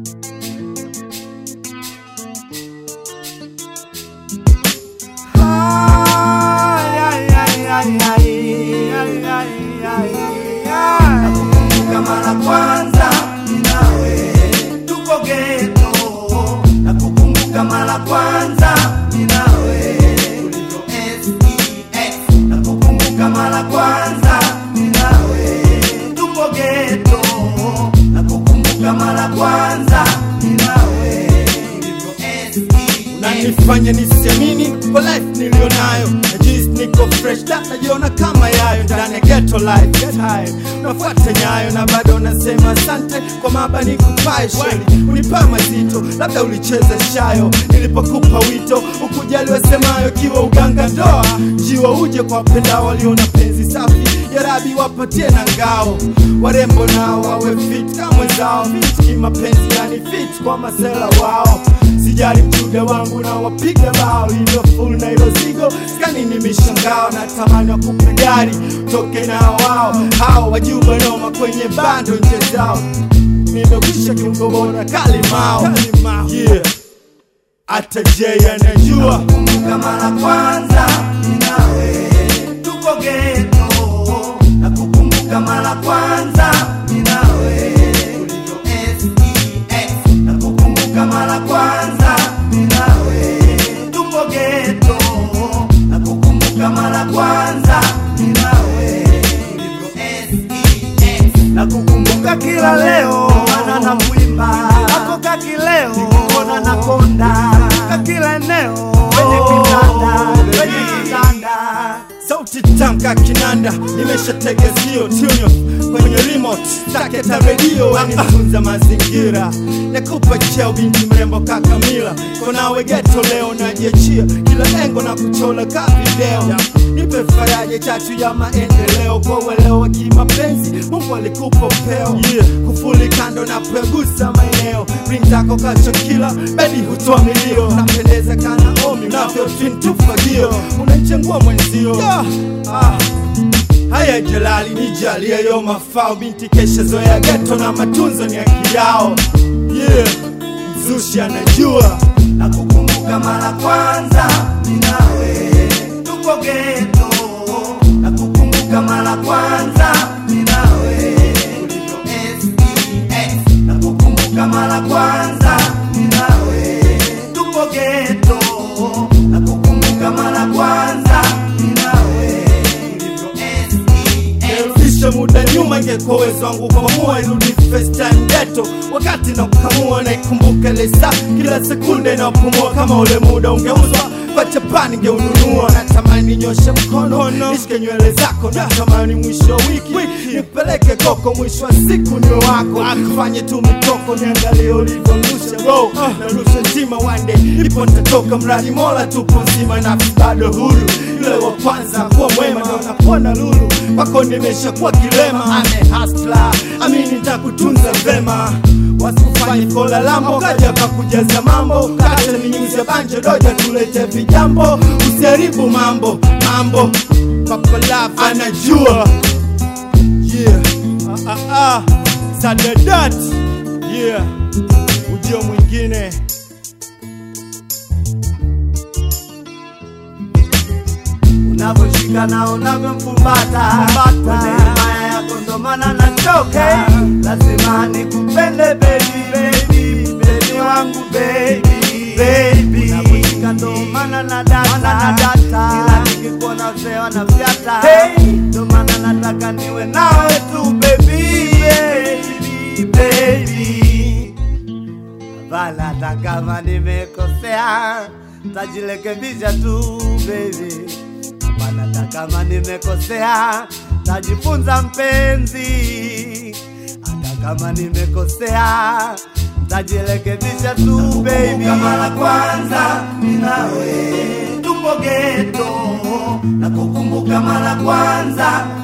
Nakukumbuka mara kwanza ninawe tuko ghetto. Nakukumbuka mara kwanza ninawe tulivyo SEX. Nakukumbuka mara kwanza ninawe tuko ghetto. Nakukumbuka mara kwanza ninawe tulivyo SEX. Unanifanya nisiamini kwa life nilionayo. Najisi niko fresh, najiona kama yayo ndani ya ghetto life. Get high, unafuata nyayo na bado unasema asante kwa maba nikupae sheli. Unipa mazito, labda ulicheza shayo nilipokupa wito. Ukujali wasemayo kiwa uganga ndoa. Jiwa uje kwa penda waliona penzi safi. Ya Rabi wapatie na ngao. Warembo nao wawe fit kama zao. Fit kima penzi yani fit kwa masela wao. Sijali mchuda wangu na wapiga bao. Hilo full na hilo zigo skani ni mishangao. Na tamani wa kupe gari toke na wao. Hao wajuba noma kwenye bando nje zao. Nimekwisha kiungo bora kalimao. Yeah, ata Jay anajua. Nakukumbuka mara kwanza ninawe tuko ghetto. Nakukumbuka mara kwanza ninawe tulivyo SEX. Nakukumbuka mara kwanza ninawe tuko ghetto. Nakukumbuka mara kwanza ninawe tulivyo SEX. Nakukumbuka kila leo maana nakuimba. Nakukumbuka kileo kuona nakonda. Kila eneo kwenye kitanda, kwenye kitanda. Sauti tamka kinanda, nimeshatega zio tunyo kwenye remote, taketa radio. Wanifunza mazingira, nakupa cheo binti mrembo kakamila. Konawe ghetto leo najiachia, kila engo na kuchola ka video. Nipe faraja chatu ya maendeleo, kwa uelewa kimapenzi Mungu alikupa upeo. Kufuli kando na pegusa maeneo, ring zako kacho kila, bedi hutoa milio. Napendeza kana omi, unavyo twin tufagio, unachengua mwenzio. Haya Jalali nijalia yo mafao. Binti kesha zoea ghetto na matunzo ni haki yao. Yeah, Mzushi anajua. Nakukumbuka mara kwanza ninawe tuko ghetto. Nakukumbuka mara kwanza ninawe tulivyo SEX. Nakukumbuka mara kwanza ninawe tuko ghetto. Nakukumbuka mara kwanza ninawe tulivyo SEX. Kisha muda nyuma ingekuwa uwezo wangu kuamua irudi first time ghetto. Wakati na kukamua na ikumbuka lesa kila sekunde na pumua. Kama ule muda ungeuzwa kwa Japani ngeununua. Natamani nyoshe mkono nishike nywele zako. Natamani mwisho wa wiki nipeleke koko. Mwisho wa siku niwe wako. Akufanye tu mitoko niangalie ulivyolusha bro. Narusha nzima one day ipo nitatoka. Mradi mola tupo nzima na bado huru. Yule wa kwanza kuwa mwema na unapona lulu. Wako nimesha kuwa kilema. Ame hustler, amini nitakutunza vema. Wasifanye kola lambo kaja kakujaza mambo. Kata minyuzi ya banjo doja tulete vijambo. Usiharibu mambo, mambo Papa Love anajua. Yeah, Sadadat. Yeah, ujio mwingine. Unavoshika na unavomfumbata kwenye himaya yako ndo maana nachoka. Lazima nikupende baby, baby, baby wangu baby, baby. Unavoshika ndo maana na data, kila nikikuona sewa na fiata. Ndo maana nataka niwe nawe tu baby, baby, baby. Bala hata kama nimekosea tajirekebisha tu baby. Hata kama nimekosea tajifunza mpenzi. Hata kama nimekosea tajirekebisha tu baby. Nakukumbuka mara kwanza ninawe tupo ghetto. Nakukumbuka mara kwanza